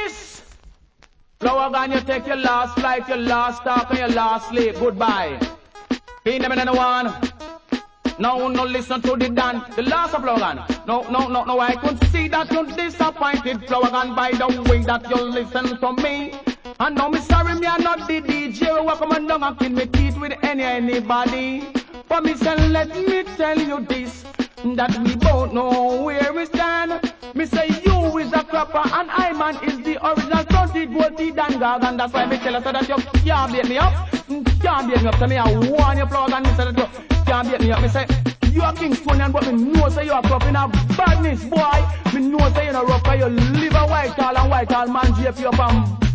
this. Flower gun, you take your last flight, your last talk, and your last sleep. Goodbye. Ain't never no one. No, no, listen to the Dan, the last of Flower gun. No, I could see that you're disappointed, Flower gun, by the way that you listen to me. And no, me sorry, me are not the DJ who come and down and kill me teeth with anybody. But me say, let me tell you this, that we both know where we stand. Me say you is a crapper and I man is the original stunted volty Dan Gargan. That's why me tell you so that you can't beat me up. Can't beat me up, so me I warn you, Flower gun, me say that you can't beat me up. Me say, you a Kingstonian, but me know say you a crop in a badness, boy. Me know say you no rough, cause you live a Whitehall and Whitehall man JP up and